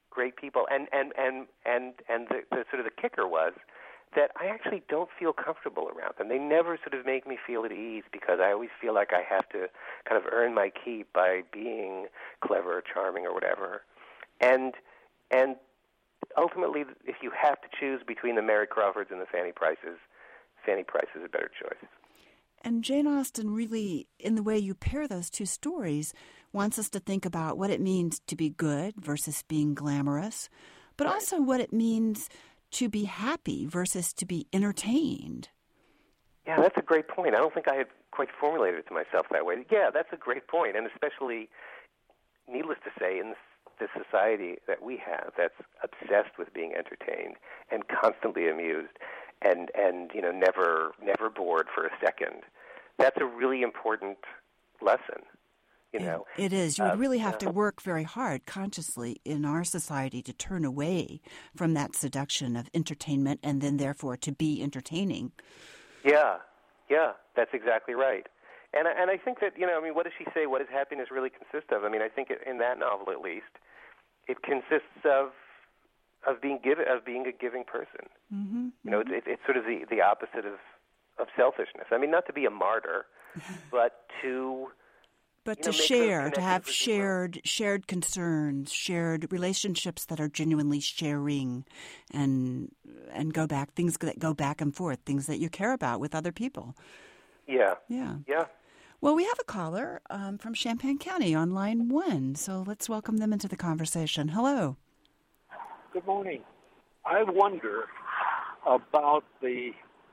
C: great people. And and and and and the, the sort of the kicker was that I actually don't feel comfortable around them. They never sort of make me feel at ease because I always feel like I have to kind of earn my keep by being clever or charming or whatever. And and ultimately, if you have to choose between the Mary Crawfords and the Fanny Prices, Fanny Price is a better choice.
B: And Jane Austen really, in the way you pair those two stories, wants us to think about what it means to be good versus being glamorous, but
C: right.
B: also what it means to be happy versus to be entertained.
C: Yeah, that's a great point. I don't think I had quite formulated it to myself that way. Yeah, that's a great point, and especially, needless to say, in the society that we have that's obsessed with being entertained and constantly amused and, and you know, never never bored for a second. That's a really important lesson. You know,
B: it is. You would
C: uh,
B: really have
C: uh,
B: to work very hard consciously in our society to turn away from that seduction of entertainment and then therefore to be entertaining.
C: Yeah, yeah, that's exactly right. And, and I think that, you know, I mean, what does she say? What does happiness really consist of? I mean, I think in that novel at least, it consists of of being give, of being a giving person.
B: Mm-hmm,
C: you know,
B: mm-hmm.
C: it's, it's sort of the, the opposite of, of selfishness. I mean, not to be a martyr, but to...
B: But
C: you
B: to
C: know,
B: share, to have shared shared concerns, shared relationships that are genuinely sharing, and and go back things that go back and forth, things that you care about with other people.
C: Yeah,
B: yeah,
C: yeah.
B: Well, we have a caller um, from Champaign County on line one, so let's welcome them into the conversation. Hello.
I: Good morning. I wonder about the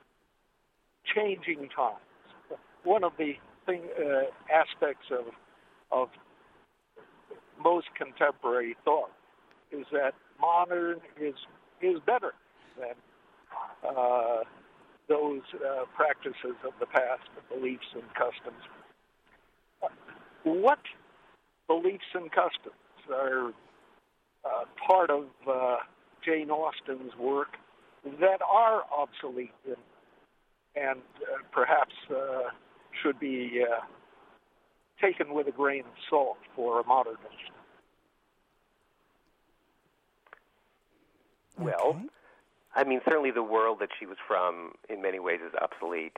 I: changing times. One of the thing, uh, aspects of of most contemporary thought is that modern is is better than uh, those uh, practices of the past, the beliefs and customs. Uh, what beliefs and customs are uh, part of uh, Jane Austen's work that are obsolete and, and uh, perhaps uh, should be uh, taken with a grain of salt for a modernist?
C: Well,
B: okay.
C: I mean, certainly the world that she was from in many ways is obsolete.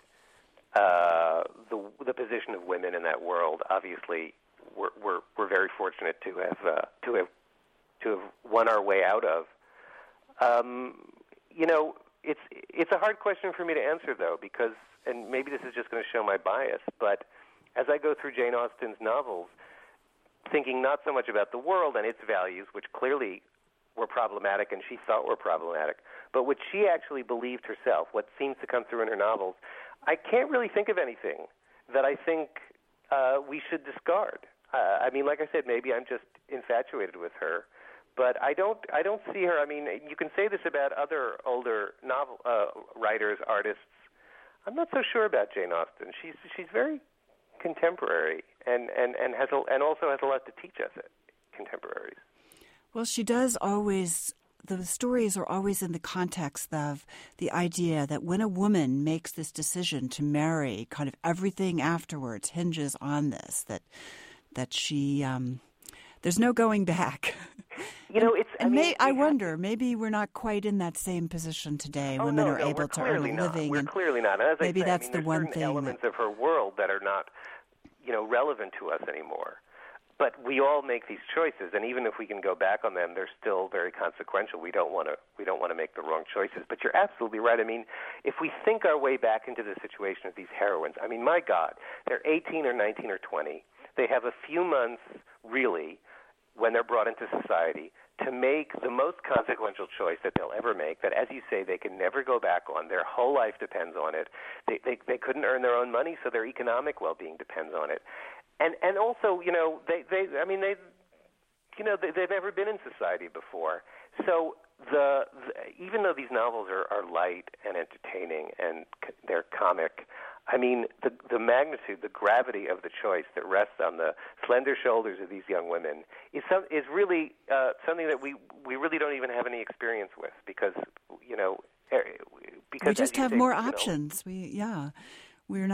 C: Uh, the the position of women in that world, obviously, we're we're, we're very fortunate to have uh, to have to have won our way out of. Um, you know, it's it's a hard question for me to answer though, because, and maybe this is just going to show my bias, but as I go through Jane Austen's novels, thinking not so much about the world and its values, which clearly were problematic and she thought were problematic, but what she actually believed herself, what seems to come through in her novels, I can't really think of anything that I think uh, we should discard. Uh, I mean, like I said, maybe I'm just infatuated with her, but I don't I don't see her. I mean, you can say this about other older novel uh, writers, artists. I'm not so sure about Jane Austen. She's she's very contemporary and, and, and has a, and also has a lot to teach us, contemporaries.
B: Well, she does always, the stories are always in the context of the idea that when a woman makes this decision to marry, kind of everything afterwards hinges on this, that that she, um, there's no going back.
C: You know, it's.
B: And
C: I, mean,
B: may, I
C: have,
B: wonder, maybe we're not quite in that same position today.
C: Oh,
B: Women
C: no,
B: are
C: no,
B: able to earn a
C: not.
B: living.
C: We're
B: and
C: clearly not. As
B: maybe
C: I say,
B: that's
C: I mean,
B: the one
C: certain
B: thing.
C: elements
B: that,
C: of her world that are not, you know, relevant to us anymore. But we all make these choices, and even if we can go back on them, they're still very consequential. We don't want to. We don't want to make the wrong choices. But you're absolutely right. I mean, if we think our way back into the situation of these heroines, I mean, my God, they're eighteen or nineteen or twenty. They have a few months, really, when they're brought into society, to make the most consequential choice that they'll ever make, that, as you say, they can never go back on. Their whole life depends on it. They they, they couldn't earn their own money, so their economic well-being depends on it. And and also, you know, they, they I mean, they, you know, they, they've never been in society before. So the, the even though these novels are, are light and entertaining and c- they're comic, I mean, the the magnitude, the gravity of the choice that rests on the slender shoulders of these young women is some, is really uh, something that we, we really don't even have any experience with because, you know, because
B: we just have
C: say,
B: more
C: you know,
B: options. We yeah, we're not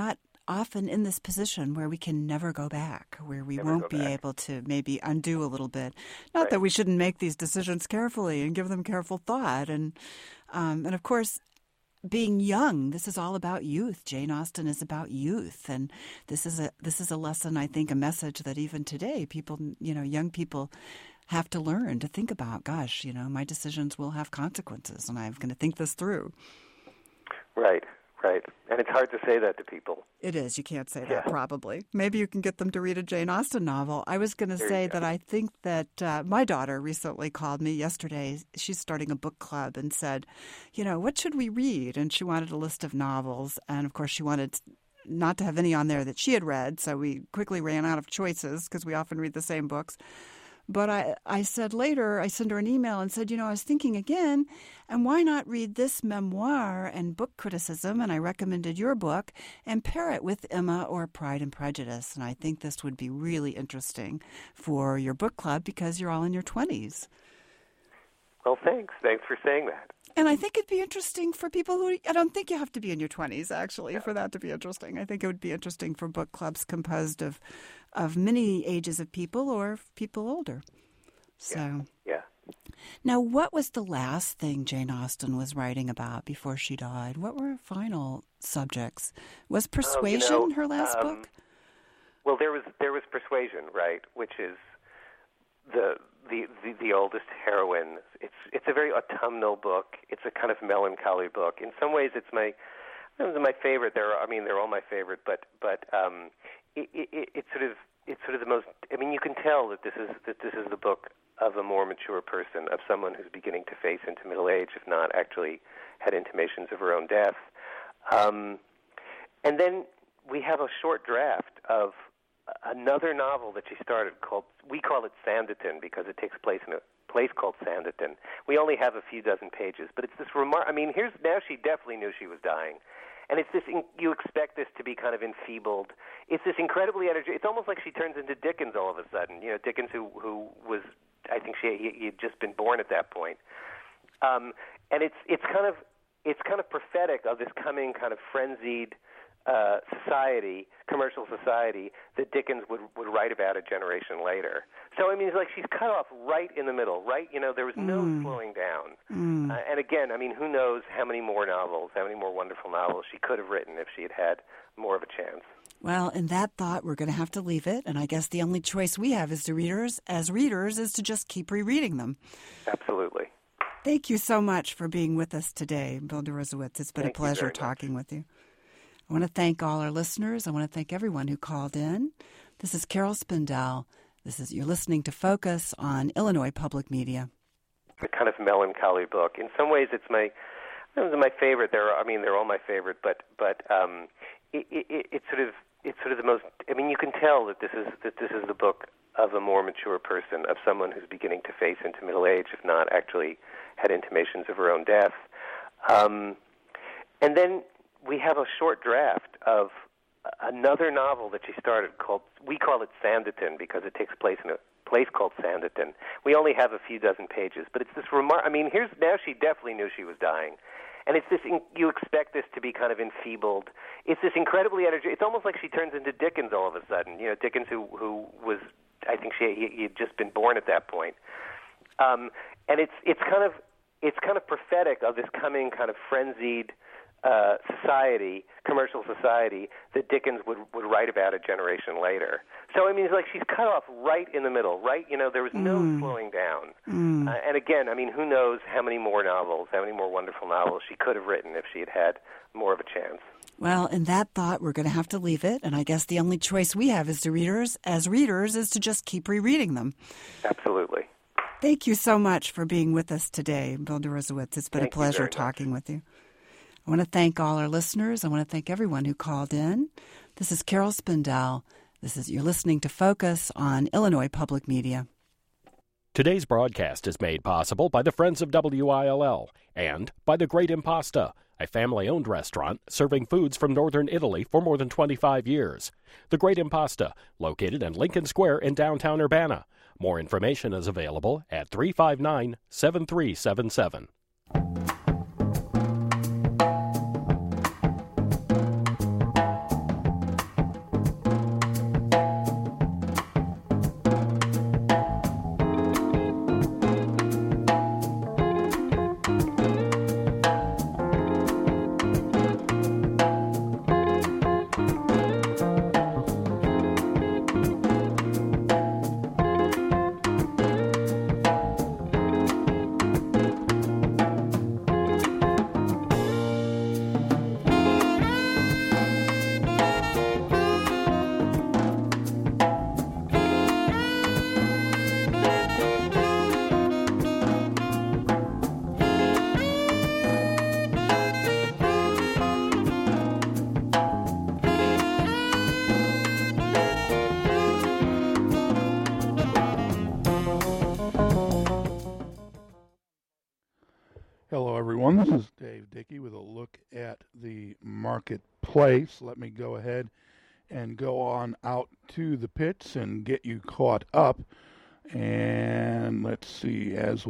B: often in this position where we can never go back, where we
C: Never
B: won't
C: go
B: be
C: back.
B: able to maybe undo a little bit. Not
C: Right.
B: that we shouldn't make these decisions carefully and give them careful thought. And, um, and of course, being young, this is all about youth. Jane Austen is about youth, and this is a this is a lesson, I think, a message that even today, people, you know, young people have to learn to think about. Gosh, you know, my decisions will have consequences, and I'm going to think this through.
C: Right, right. And it's hard to say that to people.
B: It is. You can't say that,
C: Yeah.
B: probably. Maybe you can get them to read a Jane Austen novel. I was going to
C: There
B: say
C: you go.
B: that I think that uh, my daughter recently called me yesterday. She's starting a book club and said, you know, what should we read? And she wanted a list of novels. And, of course, she wanted not to have any on there that she had read. So we quickly ran out of choices because we often read the same books. But I, I said later, I sent her an email and said, you know, I was thinking again, and why not read this memoir and book criticism? And I recommended your book and pair it with Emma or Pride and Prejudice. And I think this would be really interesting for your book club because you're all in your twenties.
C: Well, thanks. Thanks for saying that.
B: And I think it'd be interesting for people who, I don't think you have to be in your twenties, actually, for that to be interesting. I think it would be interesting for book clubs composed of of many ages of people or people older. So,
C: Yeah.
B: now, what was the last thing Jane Austen was writing about before she died? What were her final subjects? Was Persuasion
C: Oh, you know,
B: her last
C: um,
B: book?
C: Well, there was there was Persuasion, right, which is the the the, the oldest heroine. It's it's a very autumnal book. It's a kind of melancholy book. In some ways, it's my it was my favorite. They're I mean they're all my favorite, but but um, it, it, it's sort of it's sort of the most. I mean, you can tell that this is that this is the book of a more mature person, of someone who's beginning to face into middle age, if not actually had intimations of her own death. Um, and then we have a short draft of another novel that she started called, we call it Sanditon because it takes place in a place called Sanditon. We only have a few dozen pages, but it's this remark. I mean, here's now she definitely knew she was dying. And it's this, you expect this to be kind of enfeebled. It's this incredibly energy. It's almost like she turns into Dickens all of a sudden. You know, Dickens who, who was, I think she, he, he had just been born at that point. Um, and it's, it's kind of, it's kind of prophetic of this coming kind of frenzied uh, society, commercial society, that Dickens would, would write about a generation later. So, I mean, it's like she's cut off right in the middle, right? You know, there was no
B: Mm.
C: slowing down.
B: Mm.
C: Uh, and again, I mean, who knows how many more novels, how many more wonderful novels she could have written if she had had more of a chance.
B: Well, in that thought, we're going to have to leave it. And I guess the only choice we have as the readers, as readers, is to just keep rereading them.
C: Absolutely.
B: Thank you so much for being with us today, Bill Deresiewicz. It's been
C: Thank
B: a
C: you
B: pleasure
C: very much.
B: talking with you. I want to thank all our listeners. I want to thank everyone who called in. This is Carol Spindell. This is you're listening to Focus on Illinois Public Media.
C: A kind of melancholy book. In some ways, it's my it was my favorite. They're I mean, they're all my favorite, but but um, it, it, it's sort of it's sort of the most. I mean, you can tell that this is that this is the book of a more mature person, of someone who's beginning to face into middle age, if not actually had intimations of her own death. Um, and then we have a short draft of another novel that she started called, we call it Sanditon because it takes place in a place called Sanditon. We only have a few dozen pages, but it's this remark. I mean, here's now she definitely knew she was dying. And it's this, you expect this to be kind of enfeebled. It's this incredibly energy. It's almost like she turns into Dickens all of a sudden. You know, Dickens who, who was, I think she, he, he had just been born at that point. Um, and it's, it's kind of, it's kind of prophetic of this coming kind of frenzied Uh, society, commercial society, that Dickens would, would write about a generation later. So, I mean, it's like she's cut off right in the middle, right? You know, there was no
B: Mm.
C: slowing down.
B: Mm.
C: Uh, and again, I mean, who knows how many more novels, how many more wonderful novels she could have written if she had had more of a chance.
B: Well, in that thought, we're going to have to leave it. And I guess the only choice we have as the readers, as readers, is to just keep rereading them.
C: Absolutely.
B: Thank you so much for being with us today, Bill Deresiewicz. It's been
C: Thank
B: a
C: you
B: pleasure
C: very much.
B: talking with you. I want to thank all our listeners. I want to thank everyone who called in. This is Carol Spindell. This is you're listening to Focus on Illinois Public Media.
G: Today's broadcast is made possible by the Friends of W I L L and by The Great Impasta, a family-owned restaurant serving foods from northern Italy for more than twenty-five years. The Great Impasta, located in Lincoln Square in downtown Urbana. More information is available at three five nine, seven three seven seven.
J: Hello, everyone. This is Dave Dickey with a look at the marketplace. Let me go ahead and go on out to the pits and get you caught up. And let's see, as